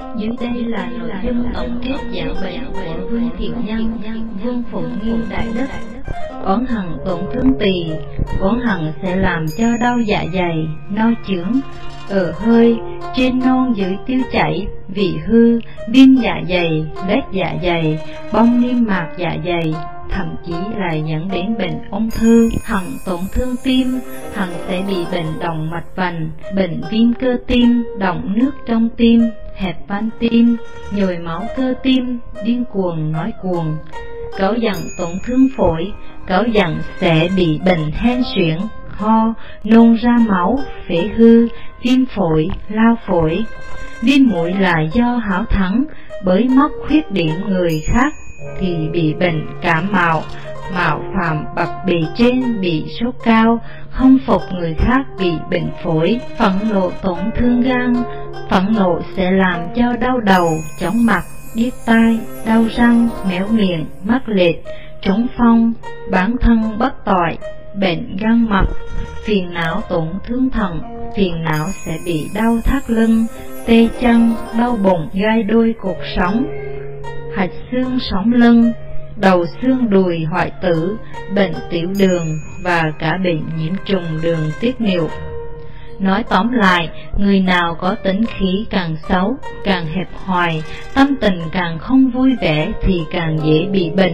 Dưới đây là nội dung tổng kết giảng bệnh của Vương Thiện Nhân, Vương Phụng Nghiên Đại Đức. Oán hận tổn thương tỳ, oán hận sẽ làm cho đau dạ dày, no chướng, hơi, trên non dưới tiêu chảy, vị hư, viêm dạ dày, loét dạ dày, bong niêm mạc dạ dày, thậm chí là dẫn đến bệnh ung thư. Hận tổn thương tim, hận sẽ bị bệnh động mạch vành, bệnh viêm cơ tim, động nước trong tim, hẹp van tim, nhồi máu cơ tim, điên cuồng nói cuồng. Cáu giận tổn thương phổi, cáu giận sẽ bị bệnh hen suyễn, ho, nôn ra máu, phế hư, viêm phổi, lao phổi. Viêm mũi là do hão thắng, bới móc khuyết điểm người khác thì bị bệnh cảm mạo, mạo phạm bậc bề trên, bị sốt cao, không phục người khác bị bệnh phổi. Phẫn nộ tổn thương gan, phẫn nộ sẽ làm cho đau đầu, chóng mặt, điếc tai, đau răng, méo miệng, mắc lệch, trúng phong, bản thân bất tội, bệnh gan mật. Phiền não tổn thương thận, phiền não sẽ bị đau thắt lưng, tê chân, đau bụng, gai đôi cột sống, hạch xương sống lưng, đầu xương đùi hoại tử, bệnh tiểu đường và cả bệnh nhiễm trùng đường tiết niệu. Nói tóm lại, người nào có tính khí càng xấu, càng hẹp hòi, tâm tình càng không vui vẻ thì càng dễ bị bệnh.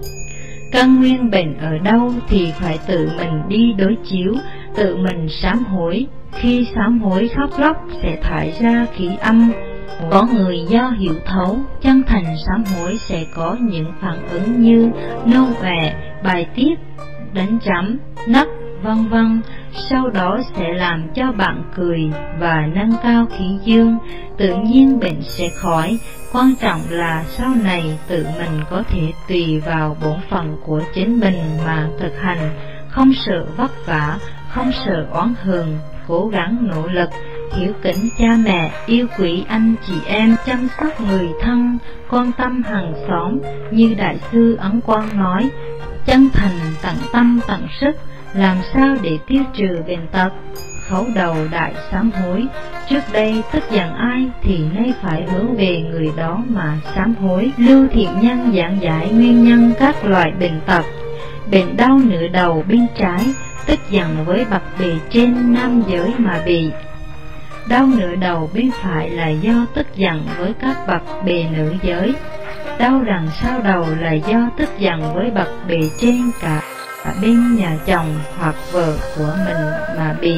Căn nguyên bệnh ở đâu thì phải tự mình đi đối chiếu, tự mình sám hối. Khi sám hối khóc lóc sẽ thải ra khí âm. Có người do hiểu thấu, chân thành sám hối sẽ có những phản ứng như nôn ọe, bài tiết, đánh chấm, nấc, vân vân. Sau đó sẽ làm cho bạn cười và nâng cao khí dương, tự nhiên bệnh sẽ khỏi. Quan trọng là sau này tự mình có thể tùy vào bổn phận của chính mình mà thực hành, không sợ vất vả, không sợ oán hờn, cố gắng nỗ lực, hiếu kính cha mẹ, yêu quý anh chị em, chăm sóc người thân, quan tâm hàng xóm. Như Đại sư Ấn Quang nói, chân thành tận tâm tận sức, làm sao để tiêu trừ bệnh tật. Khấu đầu đại sám hối, trước đây tức giận ai thì nay phải hướng về người đó mà sám hối. Lưu Thiện Nhân giảng giải nguyên nhân các loại bệnh tật. Bệnh đau nửa đầu bên trái, tức giận với bậc bề trên nam giới mà bị. Đau nửa đầu bên phải là do tức giận với các bậc bề nữ giới. Đau đằng sau đầu là do tức giận với bậc bề trên cả bên nhà chồng hoặc vợ của mình mà bị.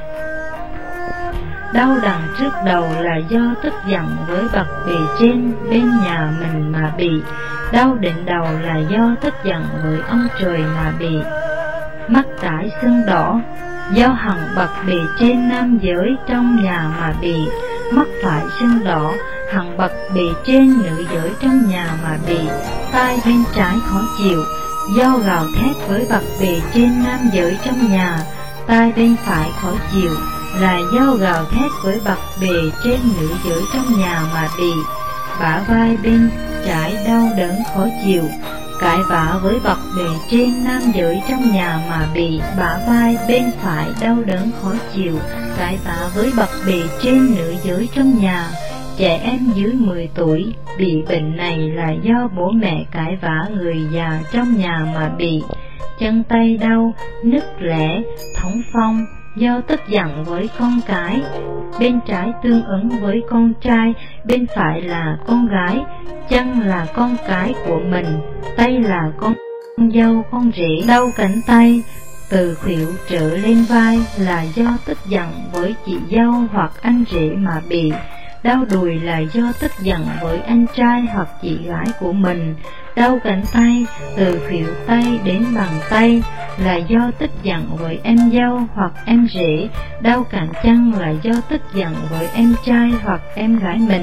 Đau đằng trước đầu là do tức giận với bậc bề trên bên nhà mình mà bị. Đau đỉnh đầu là do tức giận với ông trời mà bị. Mắt trái sưng đỏ, do hận bậc bề trên nam giới trong nhà mà bị. Mắt phải sưng đỏ, hận bậc bề trên nữ giới trong nhà mà bị. Tai bên trái khó chịu, do gào thét với bậc bề trên nam giới trong nhà. Tai bên phải khó chịu là do gào thét với bậc bề trên nữ giới trong nhà mà bị. Bả vai bên trái đau đớn khó chịu, cãi vã với bậc bề trên nam giới trong nhà mà bị. Bả vai bên phải đau đớn khó chịu, cãi vã với bậc bề trên nữ giới trong nhà. Trẻ em dưới 10 tuổi bị bệnh này là do bố mẹ cãi vã người già trong nhà mà bị. Chân tay đau, nứt lẻ, thống phong, do tức giận với con cái. Bên trái tương ứng với con trai, bên phải là con gái. Chân là con cái của mình, tay là con dâu con rể. Đau cánh tay từ khuỷu trở lên vai là do tức giận với chị dâu hoặc anh rể mà bị. Đau đùi là do tức giận với anh trai hoặc chị gái của mình. Đau cánh tay từ khuỷu tay đến bàn tay là do tức giận với em dâu hoặc em rể. Đau cẳng chân là do tức giận với em trai hoặc em gái mình.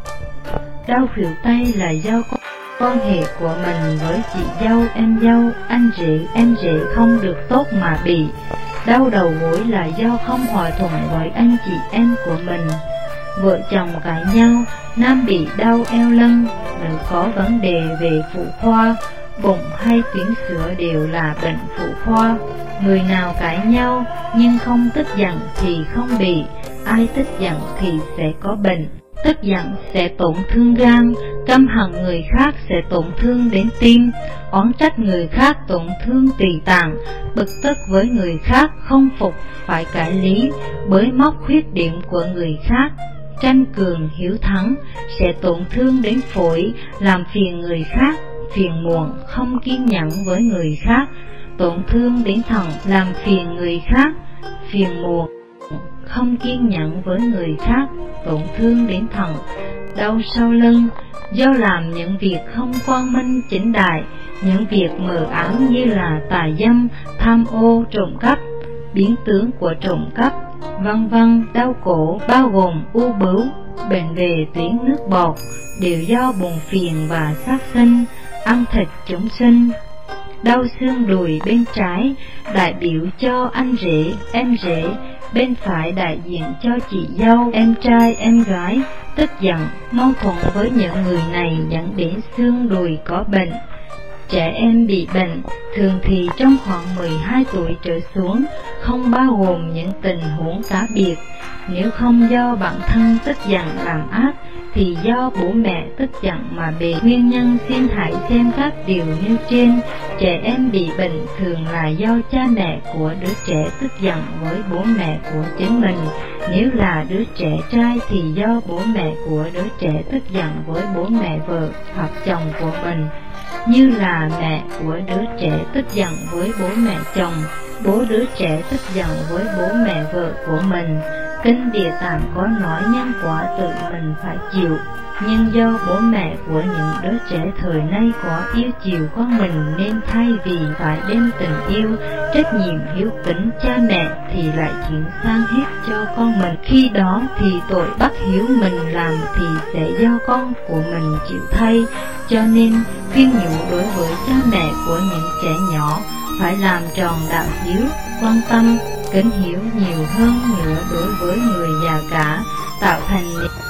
Đau khuỷu tay là do quan hệ của mình với chị dâu, em dâu, anh rể, em rể không được tốt mà bị. Đau đầu gối là do không hòa thuận với anh chị em của mình. Vợ chồng cãi nhau, nam bị đau eo lưng, nữ có vấn đề về phụ khoa, bụng hay tuyến sữa đều là bệnh phụ khoa. Người nào cãi nhau nhưng không tức giận thì không bị, ai tức giận thì sẽ có bệnh. tức giận sẽ tổn thương gan, căm hận người khác sẽ tổn thương đến tim, oán trách người khác tổn thương tỳ tạng, bực tức với người khác không phục phải cãi lý, bới móc khuyết điểm của người khác, tranh cường hiếu thắng sẽ tổn thương đến phổi, làm phiền người khác, phiền muộn không kiên nhẫn với người khác, tổn thương đến thận, làm phiền người khác, phiền muộn không kiên nhẫn với người khác, tổn thương đến thận, đau sau lưng do làm những việc không quang minh chính đại, những việc mờ ám như là tà dâm, tham ô, trộm cắp, biến tướng của trộm cắp, vân vân. Đau cổ bao gồm u bướu, bệnh về tuyến nước bọt, đều do buồn phiền và sát sinh, ăn thịt chúng sinh. Đau xương đùi bên trái đại biểu cho anh rể, em rể, bên phải đại diện cho chị dâu, em trai, em gái. Tức giận, mâu thuẫn với những người này dẫn đến xương đùi có bệnh. Trẻ em bị bệnh thường thì trong khoảng 12 tuổi trở xuống, không bao gồm những tình huống cá biệt. Nếu không do bản thân tức giận làm ác, thì do bố mẹ tức giận mà bị. Nguyên nhân xin hãy xem các điều nêu trên. Trẻ em bị bệnh thường là do cha mẹ của đứa trẻ tức giận với bố mẹ của chính mình. Nếu là đứa trẻ trai thì do bố mẹ của đứa trẻ tức giận với bố mẹ vợ hoặc chồng của mình. Như là mẹ của đứa trẻ tức giận với bố mẹ chồng, bố đứa trẻ tức giận với bố mẹ vợ của mình. Kinh Địa Tạng có nói nhân quả tự mình phải chịu, nhưng do bố mẹ của những đứa trẻ thời nay có yêu chiều con mình, nên thay vì phải đem tình yêu, trách nhiệm hiếu kính cha mẹ thì lại chuyển sang hết cho con mình. Khi đó thì tội bất hiếu mình làm thì sẽ do con của mình chịu thay. Cho nên khuyên nhủ đối với cha mẹ của những trẻ nhỏ phải làm tròn đạo hiếu, quan tâm, kính hiếu nhiều hơn nữa đối với người già cả, tạo thành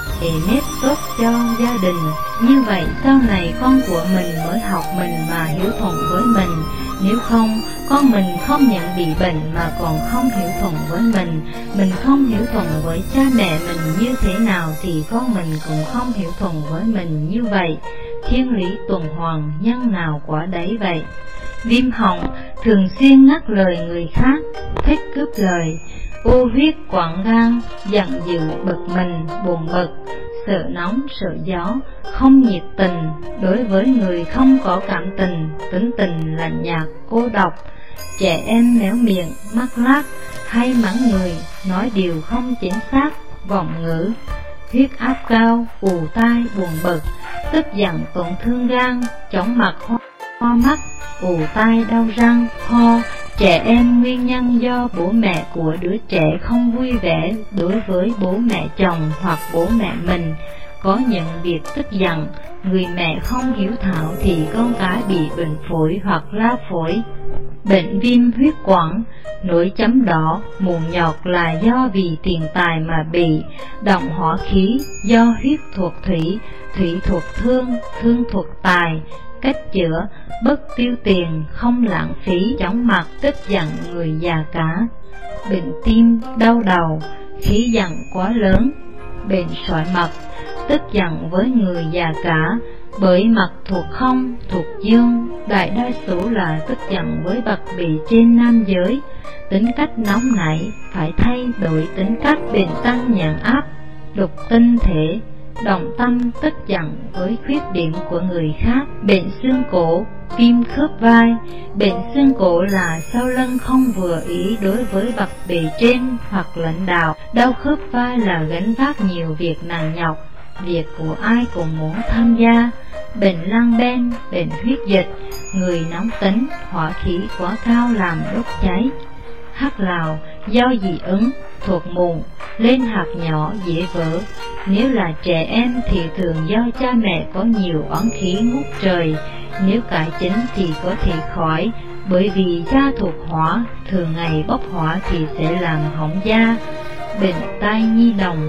nếp tốt cho gia đình. Như vậy sau này con của mình mới học mình mà hiếu thuận với mình. Nếu không, con mình không những bị bệnh mà còn không hiếu thuận với mình không hiếu thuận với cha mẹ mình như thế nào thì con mình cũng không hiếu thuận với mình như vậy. Thiên lý tuần hoàn, nhân nào quả đấy vậy. Viêm họng thường xuyên ngắt lời người khác, thích cướp lời. Ô huyết quản gan, giận dữ bực mình, buồn bực, sợ nóng sợ gió, không nhiệt tình đối với người không có cảm tình, tính tình lạnh nhạt, cô độc. Trẻ em méo miệng, mắc lác, hay mắng người, nói điều không chính xác, vọng ngữ. Huyết áp cao, ù tai, buồn bực, tức giận tổn thương gan, chóng mặt, hoa mắt, ù tai, đau răng, ho. Trẻ em nguyên nhân do bố mẹ của đứa trẻ không vui vẻ đối với bố mẹ chồng hoặc bố mẹ mình. Có những việc tức giận, người mẹ không hiếu thảo thì con cái bị bệnh phổi hoặc lao phổi. Bệnh viêm huyết quản, nổi chấm đỏ, mụn nhọt là do vì tiền tài mà bị. Động hỏa khí do huyết thuộc thủy, thủy thuộc thương, thương thuộc tài. Cách chữa, bất tiêu tiền, không lãng phí, chóng mặt, tức giận người già cả. Bệnh tim, đau đầu, khí giận quá lớn. Bệnh sỏi mật, tức giận với người già cả, bởi mật thuộc không, thuộc dương, đại đa số là tức giận với bậc bì trên nam giới. Tính cách nóng nảy, phải thay đổi tính cách. Bệnh tăng nhãn áp, đục tinh thể, động tâm, tức giận với khuyết điểm của người khác. Bệnh xương cổ, viêm khớp vai. Bệnh xương cổ là sau lưng không vừa ý đối với bậc bề trên hoặc lãnh đạo. Đau khớp vai là gánh vác nhiều việc nặng nhọc, việc của ai cũng muốn tham gia. Bệnh lăng ben, bệnh huyết dịch, người nóng tính, hỏa khí quá cao làm đốt cháy. Hắc lào do dị ứng, thuộc mụn, lên hạt nhỏ dễ vỡ. Nếu là trẻ em thì thường do cha mẹ có nhiều oán khí ngút trời. Nếu cải chính thì có thể khỏi, bởi vì da thuộc hỏa, thường ngày bốc hỏa thì sẽ làm hỏng da. Bệnh tai nhi đồng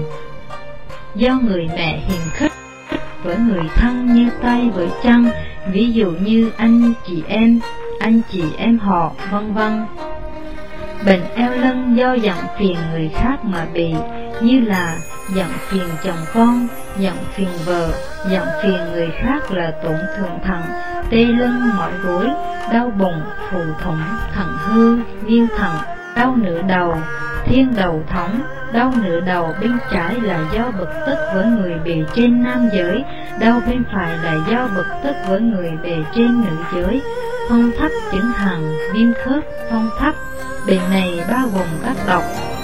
do người mẹ hiềm khích với người thân như tay với chân, ví dụ như anh chị em họ, vân vân. Bệnh eo lưng do giận phiền người khác mà bị. như là giận phiền chồng con, giận phiền vợ, giận phiền người khác là tổn thương thận, tê lưng mỏi gối, đau bụng, phù thủng, thận hư, viêm thận, đau nửa đầu, thiên đầu thống. Đau nửa đầu bên trái là do bực tức với người bề trên nam giới, đau bên phải là do bực tức với người bề trên nữ giới. Phong thấp chứng hằng, viêm khớp, phong thấp. Bệnh này bao gồm các độc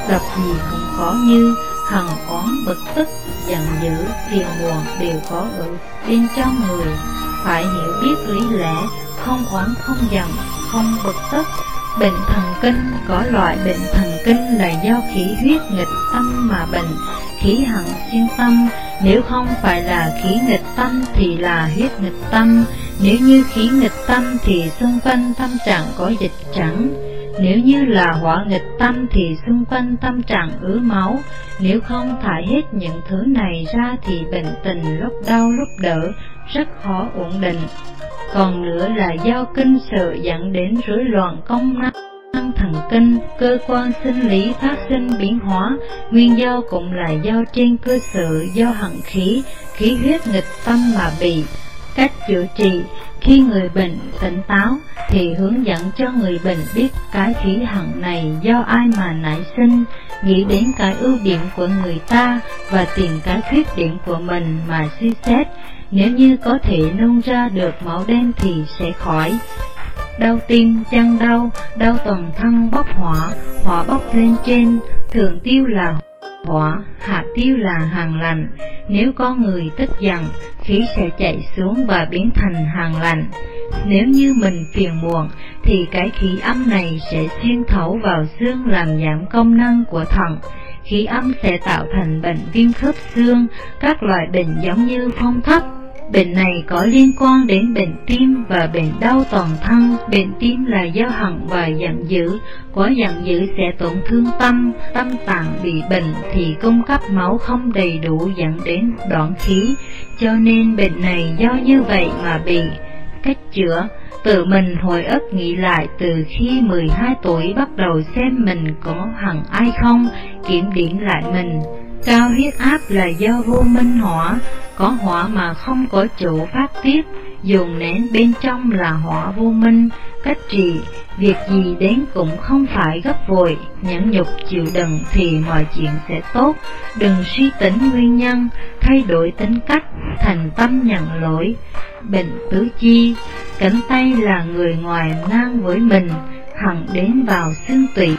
gì cũng có như hằng oán, bực tức, giận dữ, phiền muộn đều có ở bên trong người. Phải hiểu biết lý lẽ, không oán không giận, không bực tức. Bệnh thần kinh, có loại bệnh thần kinh là do khí huyết nghịch tâm mà bệnh, khí hằng xuyên tâm. Nếu không phải là khí nghịch tâm thì là huyết nghịch tâm. Nếu như khí nghịch tâm thì xung quanh tâm trạng có dịch trắng. Nếu như là hỏa nghịch tâm thì xung quanh tâm trạng ứ máu. Nếu không thải hết những thứ này ra thì bệnh tình lúc đau lúc đỡ, rất khó ổn định. Còn nữa là do kinh sợ dẫn đến rối loạn công năng thần kinh, cơ quan sinh lý phát sinh biến hóa. Nguyên do cũng là do trên cơ sở do hận khí huyết nghịch tâm mà bị. Cách chữa trị: khi người bệnh tỉnh táo thì hướng dẫn cho người bệnh biết cái khí hận này do ai mà nảy sinh, nghĩ đến cái ưu điểm của người ta và tìm cái khuyết điểm của mình mà suy xét. Nếu như có thể nôn ra được máu đen thì sẽ khỏi. Đau tim, chân đau, đau toàn thân bốc hỏa bốc lên trên, thượng tiêu là hỏa, hạ tiêu là hàng lạnh. Nếu có người tức giận, khí sẽ chạy xuống và biến thành hàng lạnh. Nếu như mình phiền muộn thì cái khí âm này sẽ xuyên thấu vào xương làm giảm công năng của thận. Khí âm sẽ tạo thành bệnh viêm khớp xương, các loại bệnh giống như phong thấp. Bệnh này có liên quan đến bệnh tim và bệnh đau toàn thân. Bệnh tim là do hận và giận dữ, quá giận dữ sẽ tổn thương tâm tạng bị bệnh thì cung cấp máu không đầy đủ dẫn đến đoạn khí, cho nên bệnh này do như vậy mà bị. Cách chữa: tự mình hồi ức nghĩ lại từ khi 12 tuổi bắt đầu xem mình có hận ai không, kiểm điểm lại mình. Cao huyết áp là do vô minh hỏa, có hỏa mà không có chỗ phát tiết, dồn nén bên trong là hỏa vô minh. Cách trị: việc gì đến cũng không phải gấp vội, nhẫn nhục chịu đựng thì mọi chuyện sẽ tốt. Đừng suy tính nguyên nhân, thay đổi tính cách, thành tâm nhận lỗi. Bệnh tứ chi: cánh tay là người ngoài ngang với mình, hẳn đến vào xương tủy.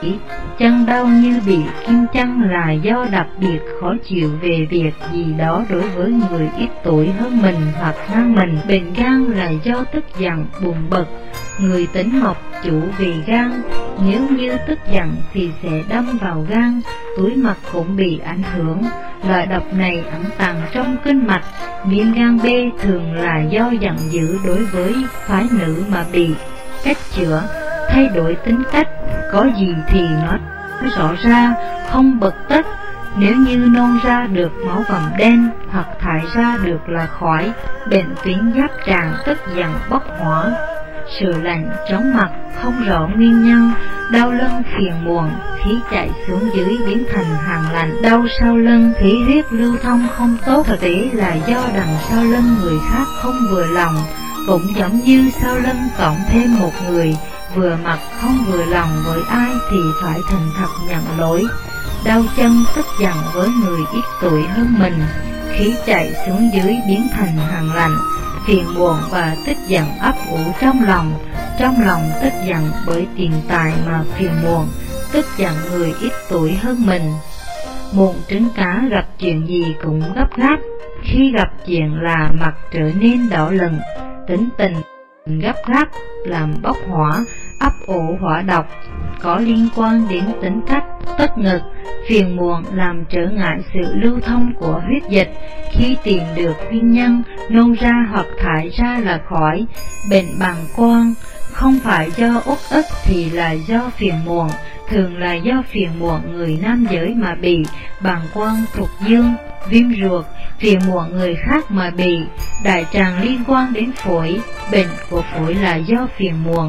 Chân đau như bị kim châm là do đặc biệt khó chịu về việc gì đó đối với người ít tuổi hơn mình hoặc ngang mình. Bệnh gan là do tức giận, buồn bực, người tính mộc chủ về gan. Nếu như tức giận thì sẽ đâm vào gan, túi mật cũng bị ảnh hưởng. Loại độc này ẩn tàng trong kinh mạch. Viêm gan B thường là do giận dữ đối với phái nữ mà bị. Cách chữa: thay đổi tính cách, có gì thì nói rõ ra, không bực tức. Nếu như nôn ra được máu vằn đen hoặc thải ra được là khỏi. Bệnh tuyến giáp tràng tức giận bốc hỏa, sự lạnh chóng mặt không rõ nguyên nhân. Đau lưng phiền muộn, khí chạy xuống dưới biến thành hàng lạnh. Đau sau lưng, khí huyết lưu thông không tốt, thực tế là do đằng sau lưng người khác không vừa lòng. Cũng giống như sau lưng cộng thêm một người, vừa mặt không vừa lòng với ai thì phải thành thật nhận lỗi. Đau chân tức giận với người ít tuổi hơn mình, khí chạy xuống dưới biến thành hàng lạnh. Phiền muộn và tức giận ấp ủ trong lòng tức giận bởi tiền tài mà phiền muộn, tức giận người ít tuổi hơn mình. Mụn trứng cá gặp chuyện gì cũng gấp gáp, khi gặp chuyện là mặt trở nên đỏ lừng, tính tình gấp gáp làm bốc hỏa, ấp ủ hỏa độc, có liên quan đến tính cách. Tức ngực, phiền muộn làm trở ngại sự lưu thông của huyết dịch, khi tìm được nguyên nhân, nôn ra hoặc thải ra là khỏi. Bệnh bàng quang không phải do uất ức thì là do phiền muộn, thường là do phiền muộn người nam giới mà bị. Bàng quang thuộc dương, viêm ruột, phiền muộn người khác mà bị. Đại tràng liên quan đến phổi, bệnh của phổi là do phiền muộn.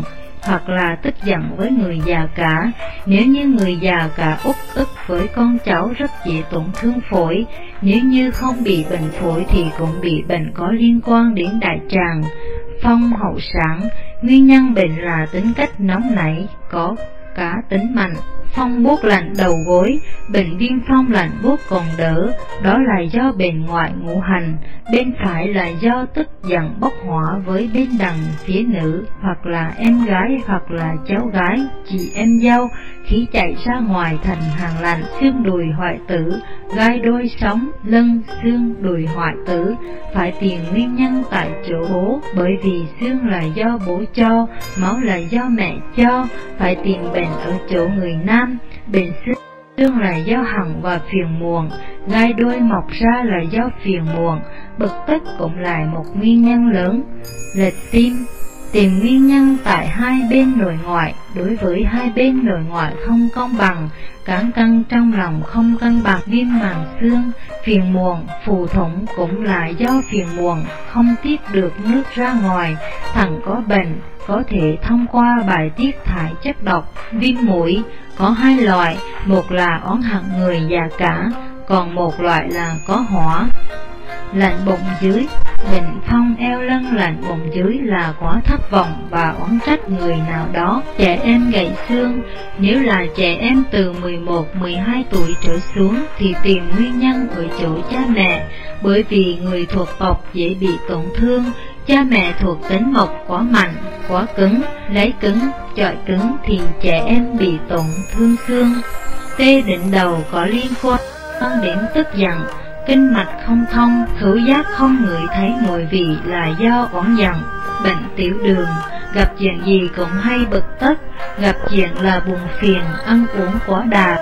hoặc là tức giận với người già cả. Nếu như người già cả uất ức với con cháu rất dễ tổn thương phổi, nếu như không bị bệnh phổi thì cũng bị bệnh có liên quan đến đại tràng. Phong hậu sản, nguyên nhân bệnh là tính cách nóng nảy, có cá tính mạnh. Phong buốt lạnh đầu gối, bệnh viêm phong lạnh buốt còn đỡ, đó là do bên ngoại ngũ hành, bên phải là do tức giận bốc hỏa với bên đằng phía nữ, hoặc là em gái hoặc là cháu gái, chị em dâu, khí chạy ra ngoài thành hàng lạnh, xương đùi hoại tử, gai đôi sống, lưng, xương đùi hoại tử. Phải tìm nguyên nhân tại chỗ bố, bởi vì xương là do bố cho, máu là do mẹ cho. Phải tìm bệnh ở chỗ người nam, bệnh xương là do hằng và phiền muộn, gai đôi mọc ra là do phiền muộn, bực tức cũng là một nguyên nhân lớn. Lệch tim, tìm nguyên nhân tại hai bên nội ngoại. Đối với hai bên nội ngoại không công bằng, cán cân trong lòng không cân bằng, viêm màng xương, phiền muộn, phù thủng cũng là do phiền muộn, không tiết được nước ra ngoài. Thằng có bệnh có thể thông qua bài tiết thải chất độc. Viêm mũi có hai loại, một là oán hận người già cả, còn một loại là có hỏa. Lạnh bụng dưới, bệnh phong eo lưng lạnh bụng dưới là quá thất vọng và oán trách người nào đó. Trẻ em gãy xương, nếu là trẻ em từ 11-12 tuổi trở xuống thì tìm nguyên nhân ở chỗ cha mẹ, bởi vì người thuộc tộc dễ bị tổn thương. Cha mẹ thuộc tính mộc quá mạnh, quá cứng, lấy cứng, chọi cứng thì trẻ em bị tổn thương xương. Tê đỉnh đầu có liên quan đến tức giận, kinh mạch không thông, khứu giác không ngửi thấy mùi vị là do oán giận. Bệnh tiểu đường, gặp chuyện gì cũng hay bực tức, gặp chuyện là buồn phiền, ăn uống quá đà.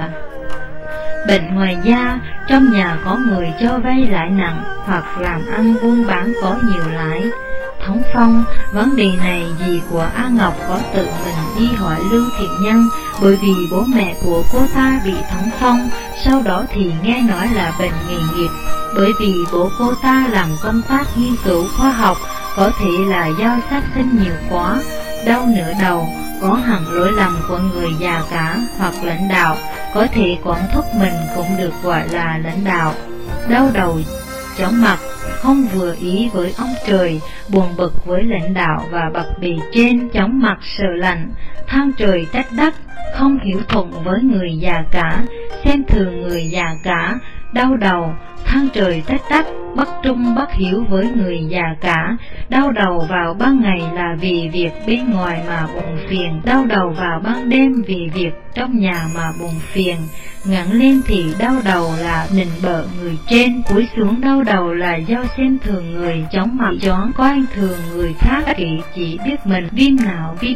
Bệnh ngoài da, trong nhà có người cho vay lãi nặng, hoặc làm ăn buôn bán có nhiều lãi. Thống phong, vấn đề này dì của A Ngọc có tự mình đi hỏi Lưu Thiện Nhân, bởi vì bố mẹ của cô ta bị thống phong, sau đó thì nghe nói là bệnh nghề nghiệp. Bởi vì bố cô ta làm công tác nghiên cứu khoa học, có thể là do sát sinh nhiều quá, đau nửa đầu, có hẳn lỗi lầm của người già cả hoặc lãnh đạo, có thể quản thúc mình cũng được gọi là lãnh đạo. Đau đầu, chóng mặt, không vừa ý với ông trời, buồn bực với lãnh đạo và bậc bề trên, chóng mặt sợ lạnh, than trời trách đất, không hiếu thuận với người già cả, xem thường người già cả. Đau đầu, than trời trách đất, bất trung bất hiếu với người già cả. Đau đầu vào ban ngày là vì việc bên ngoài mà buồn phiền, đau đầu vào ban đêm vì việc trong nhà mà buồn phiền. Ngẩng lên thì đau đầu là nịnh bợ người trên, cúi xuống đau đầu là do xem thường người, chóng mặt choáng coi thường người khác, kỵ chỉ biết mình. Viêm não, viêm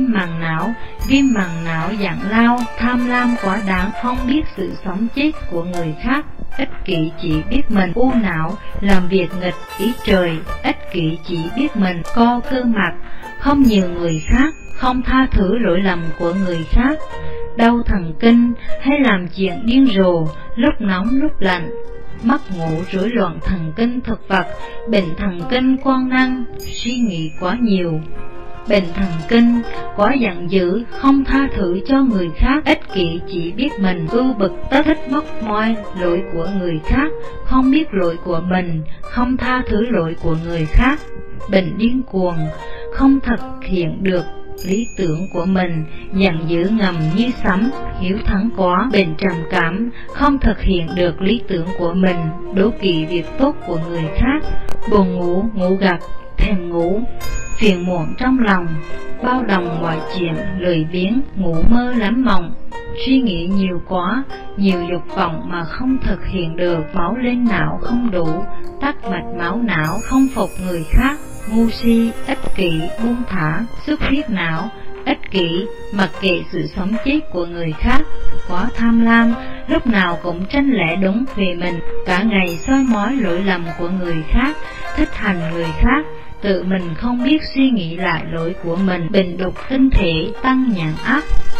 màng não dạng lao, tham lam quá đáng, không biết sự sống chết của người khác, ích kỷ chỉ biết mình. U não, làm việc nghịch ý trời, ích kỷ chỉ biết mình. Co cơ mặt, không nhường người khác, không tha thứ lỗi lầm của người khác. Đau thần kinh hay làm chuyện điên rồ, lúc nóng lúc lạnh. Mất ngủ, rối loạn thần kinh thực vật, bệnh thần kinh quan năng, suy nghĩ quá nhiều. Bệnh thần kinh, quá giận dữ, không tha thứ cho người khác, ích kỷ chỉ biết mình, ưu bực tức, thích móc moi lỗi của người khác, không biết lỗi của mình, không tha thứ lỗi của người khác. Bệnh điên cuồng, không thực hiện được lý tưởng của mình, giận dữ ngầm như sấm, hiếu thắng quá. Bệnh trầm cảm, không thực hiện được lý tưởng của mình, đố kỵ việc tốt của người khác. Buồn ngủ, ngủ gật, thèm ngủ, phiền muộn trong lòng, bao đồng mọi chuyện, lười biếng, ngủ mơ lắm mộng, suy nghĩ nhiều quá, nhiều dục vọng mà không thực hiện được. Máu lên não không đủ, tắc mạch máu não, không phục người khác, ngu si, ích kỷ, buông thả, xuất huyết não, ích kỷ, mặc kệ sự sống chết của người khác. Quá tham lam, lúc nào cũng tranh lẽ đúng về mình, cả ngày soi mói lỗi lầm của người khác, thích hành người khác, tự mình không biết suy nghĩ lại lỗi của mình. Bệnh đục tinh thể, tăng nhãn áp,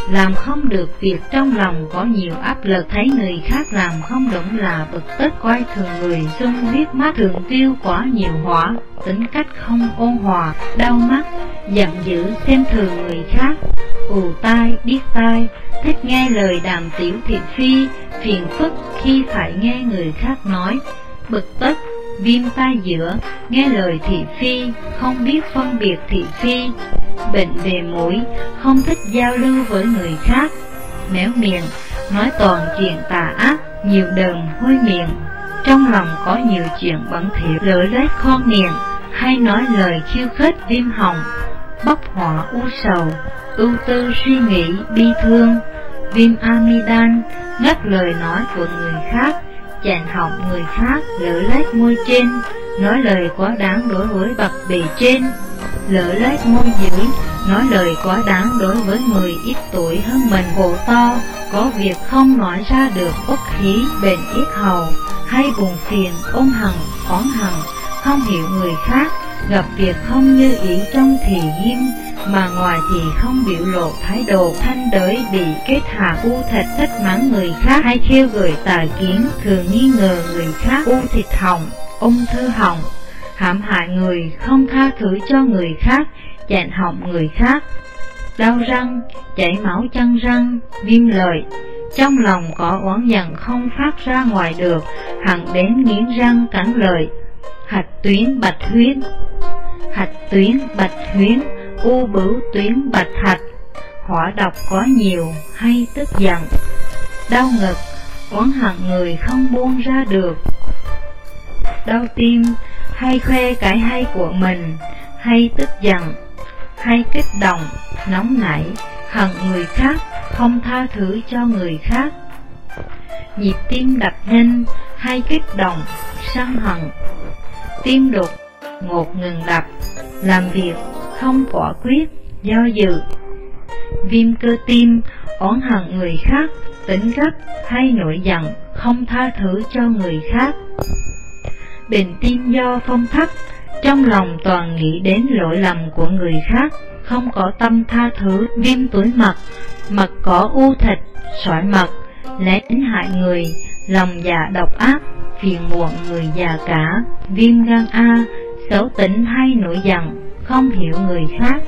làm không được việc trong lòng có nhiều áp lực, thấy người khác làm không đúng là bực tức, coi thường người xung liếc mắt, thường tiêu quá nhiều hỏa, tính cách không ôn hòa, đau mắt, giận dữ, xem thường người khác, ù tai, điếc tai, thích nghe lời đàm tiểu thị phi, phiền phức khi phải nghe người khác nói, bực tức, viêm tai giữa, nghe lời thị phi, không biết phân biệt thị phi, bệnh về mũi, không thích giao lưu với người khác, méo miệng, nói toàn chuyện tà ác, nhiều đờm hôi miệng, trong lòng có nhiều chuyện bẩn thỉu, lưỡi lết khon miệng, hay nói lời khiêu khích, viêm họng, bốc hỏa u sầu, ưu tư suy nghĩ bi thương, viêm amidan, ngắt lời nói của người khác, chặn họng người khác, lỡ lét môi trên, nói lời quá đáng đối với bậc bề trên, lỡ lét môi dưới, nói lời quá đáng đối với người ít tuổi hơn mình, cổ to, có việc không nói ra được, uất khí, bệnh yết hầu, hay buồn phiền, ôm hằn, oán hằn, không hiểu người khác, gặp việc không như ý trong thì nghiêm, mà ngoài thì không biểu lộ thái độ, thanh đới bị kết hạ u thịt, thích mắng người khác hay khiêu gợi tà kiến, thường nghi ngờ người khác, u thịt họng, ung thư họng, hãm hại người, không tha thứ cho người khác, chặn họng người khác, đau răng, chảy máu chân răng, viêm lợi, trong lòng có oán giận không phát ra ngoài được, hẳn đến nghiến răng cắn lợi, hạch tuyến bạch huyết, hạch tuyến bạch huyết, u bướu tuyến bạch hạch, hỏa độc có nhiều hay tức giận, đau ngực, oán hận người không buông ra được, đau tim, hay khoe cái hay của mình, hay tức giận, hay kích động, nóng nảy, hận người khác, không tha thứ cho người khác, nhịp tim đập nhanh, hay kích động, sân hận, tim đột ngột ngừng đập, làm việc không quả quyết, do dự, viêm cơ tim, oán hận người khác, tính gấp hay nổi giận, không tha thứ cho người khác, bệnh tim do phong thấp, trong lòng toàn nghĩ đến lỗi lầm của người khác, không có tâm tha thứ, viêm túi mật, mật có u thịt, sỏi mật, lén hại người, lòng dạ độc ác, phiền muộn người già cả, viêm gan A, xấu tính hay nổi giận, không hiểu người khác,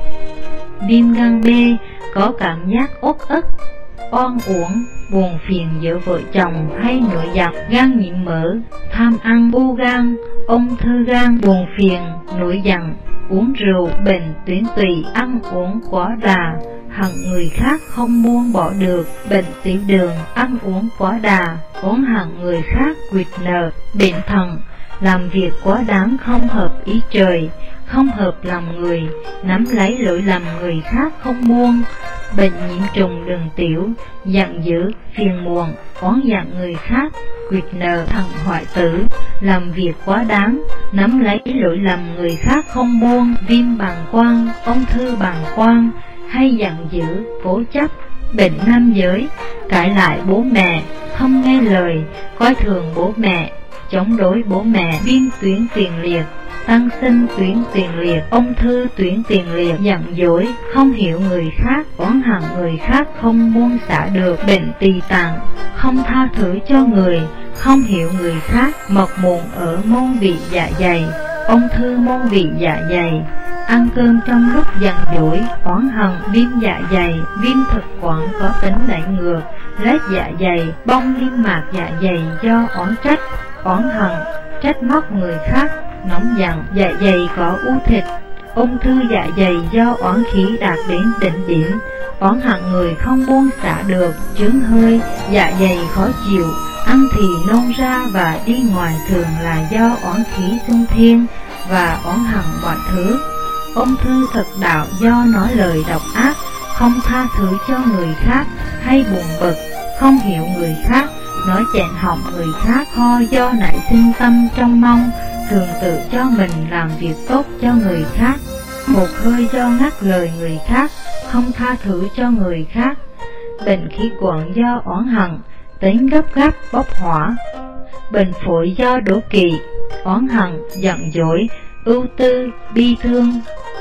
viêm gan B, có cảm giác uất ức, oan uổng, buồn phiền giữa vợ chồng hay nổi giận, gan nhiễm mỡ, tham ăn, u gan, ung thư gan, buồn phiền, nổi giận, uống rượu, bệnh tuyến tụy, ăn uống quá đà, hận người khác không buông bỏ được, bệnh tiểu đường, ăn uống quá đà, oán hận người khác, quỵt nợ, bệnh thận, làm việc quá đáng không hợp ý trời, không hợp lòng người, nắm lấy lỗi lầm người khác không buông, bệnh nhiễm trùng đường tiểu, giận dữ, phiền muộn, oán giận người khác, quỵt nợ, thận hoại tử, làm việc quá đáng, nắm lấy lỗi lầm người khác không buông, viêm bàng quang, ung thư bàng quang, hay giận dữ, cố chấp, bệnh nam giới, cãi lại bố mẹ, không nghe lời, coi thường bố mẹ, chống đối bố mẹ, viêm tuyến tiền liệt, tăng sinh tuyến tiền liệt, ung thư tuyến tiền liệt, giận dỗi, không hiểu người khác, oán hận người khác không buông xả được, bệnh tỳ tạng, không tha thứ cho người, không hiểu người khác, mọc mụn ở môn vị dạ dày, ung thư môn vị dạ dày, ăn cơm trong lúc giận dỗi, oán hận, viêm dạ dày, viêm thực quản có tính đẩy ngược, lết dạ dày, bong niêm mạc dạ dày do oán trách, oán hận, trách móc người khác, nóng giận, dạ dày có u thịt, ung thư dạ dày do oán khí đạt đến đỉnh điểm, oán hận người không buông xả được, chướng hơi, dạ dày khó chịu, ăn thì nôn ra và đi ngoài thường là do oán khí xung thiên và oán hận mọi thứ. Ung thư thực đạo do nói lời độc ác, không tha thứ cho người khác, hay buồn bực, không hiểu người khác, nói chẹn họng người khác, ho do nảy sinh tâm trong mong, thường tự cho mình làm việc tốt cho người khác, một hơi do ngắt lời người khác, không tha thứ cho người khác, bệnh khí quản do oán hận, tính gấp gáp bốc hỏa, bệnh phổi do đố kỵ, oán hận, giận dỗi, ưu tư, bi thương,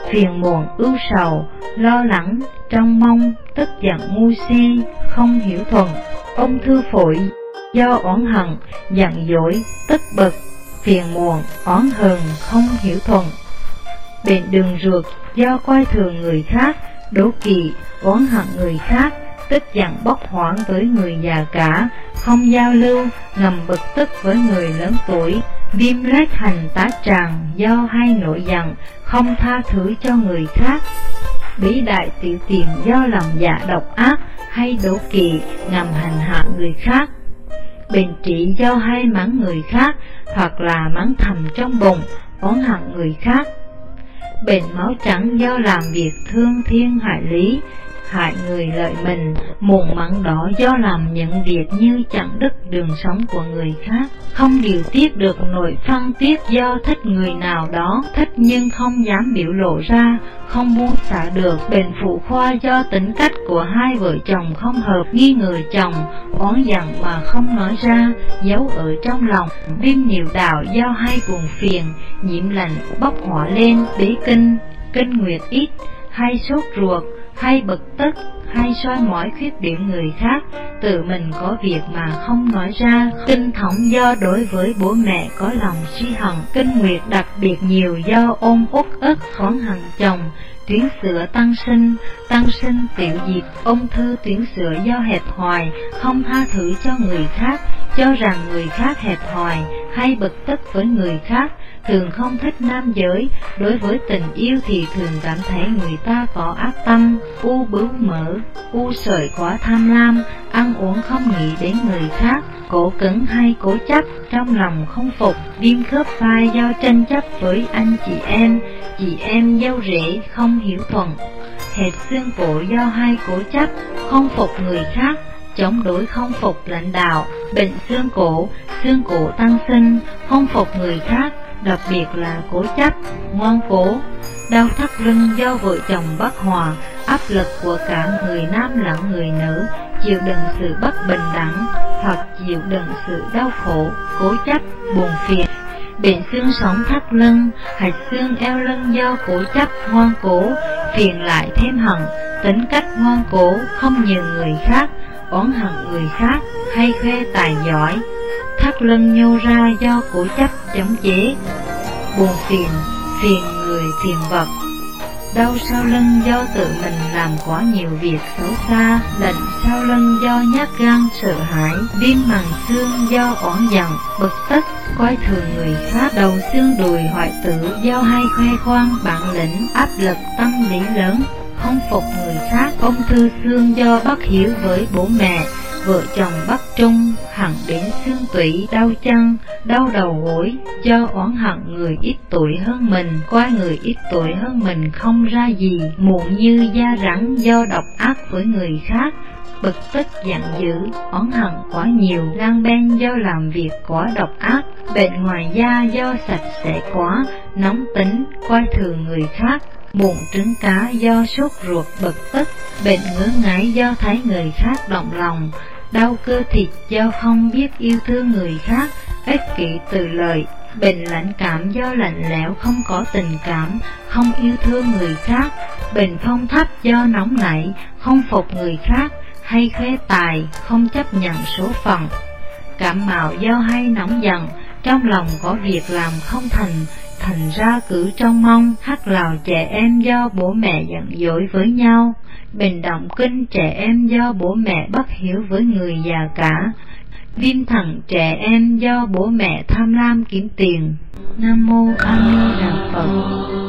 phiền muộn ưu sầu, lo lắng, trông mong, tức giận ngu si, không hiểu thuận. Ung thư phổi do oán hận, giận dỗi, tức bực, phiền muộn, oán hờn, không hiểu thuận. Bệnh đường ruột do coi thường người khác, đố kỵ, oán hận người khác, tức giận bốc hỏa với người già cả, không giao lưu, ngầm bực tức với người lớn tuổi. Viêm loét hành tá tràng do hay nổi giận, không tha thứ cho người khác. Bí đại tiểu tiện do lòng dạ độc ác, hay đố kỵ, ngầm hành hạ người khác. Bệnh trĩ do hay mắng người khác, hoặc là mắng thầm trong bụng, oán hận người khác. Bệnh máu trắng do làm việc thương thiên hại lý, hại người lợi mình. Mụn mắng đỏ do làm những việc như chặn đứt đường sống của người khác. Không điều tiết được nội phân tiết do thích người nào đó, thích nhưng không dám biểu lộ ra, không buông xả được. Bệnh phụ khoa do tính cách của hai vợ chồng không hợp, nghi ngờ chồng, oán giận mà không nói ra, giấu ở trong lòng. Viêm niệu đạo do hai buồn phiền, nhiễm lạnh bốc hỏa lên, bế kinh, kinh nguyệt ít, hay sốt ruột, hay bực tức, hay soi mói khuyết điểm người khác, tự mình có việc mà không nói ra. Kinh thống do đối với bố mẹ có lòng si hận. Kinh nguyệt đặc biệt nhiều do ôm uất ức, oán hận chồng. Tuyến sữa tăng sinh tiểu diệt. Ung thư tuyến sữa do hẹp hòi, không tha thứ cho người khác, cho rằng người khác hẹp hòi, hay bực tức với người khác, thường không thích nam giới. Đối với tình yêu thì thường cảm thấy người ta có ác tâm. U bướu mỡ, u sợi quá tham lam, ăn uống không nghĩ đến người khác. Cổ cứng hay cố chấp, trong lòng không phục. Viêm khớp vai do tranh chấp với anh chị em dâu rể, không hiểu thuận. Hệt xương cổ do hay cố chấp, không phục người khác, chống đối không phục lãnh đạo. Bệnh xương cổ tăng sinh, không phục người khác, đặc biệt là cố chấp, ngoan cố. Đau thắt lưng do vợ chồng bất hòa, áp lực của cả người nam lẫn người nữ, chịu đựng sự bất bình đẳng, hoặc chịu đựng sự đau khổ, cố chấp, buồn phiền. Bệnh xương sống thắt lưng, hạch xương eo lưng do cố chấp, ngoan cố, phiền lại thêm hận, tính cách ngoan cố, không nhường người khác, oán hận người khác, hay khoe tài giỏi. Thắt lưng nhô ra do cố chấp chống chế, buồn phiền, phiền người phiền vật. Đau sau lưng do tự mình làm quá nhiều việc xấu xa. Lạnh sau lưng do nhát gan sợ hãi. Viêm màng xương do oán giận, bực tức, coi thường người khác. Đầu xương đùi hoại tử do hay khoe khoang bản lĩnh, áp lực tâm lý lớn, không phục người khác. Ung thư xương do bất hiếu với bố mẹ, vợ chồng bất trung, hẳn đến xương tủy, đau chân, đau đầu gối, do oán hận người ít tuổi hơn mình, coi người ít tuổi hơn mình không ra gì. Mụn như da rắn do độc ác với người khác, bực tức giận dữ, oán hận quá nhiều. Gan ben do làm việc quá độc ác. Bệnh ngoài da do sạch sẽ quá, nóng tính, coi thường người khác. Mụn trứng cá do sốt ruột bực tức. Bệnh ngứa ngáy do thấy người khác động lòng. Đau cơ thịt do không biết yêu thương người khác, ích kỷ từ lợi. Bệnh lãnh cảm do lạnh lẽo không có tình cảm, không yêu thương người khác. Bệnh phong thấp do nóng nảy, không phục người khác, hay khoe tài, không chấp nhận số phận. Cảm mạo do hay nóng giận, trong lòng có việc làm không thành ra cứ trông mong. Hắc lào trẻ em do bố mẹ giận dỗi với nhau. Bệnh động kinh trẻ em do bố mẹ bất hiếu với người già cả. Viêm thận trẻ em do bố mẹ tham lam kiếm tiền. Nam mô A Di Đà Phật.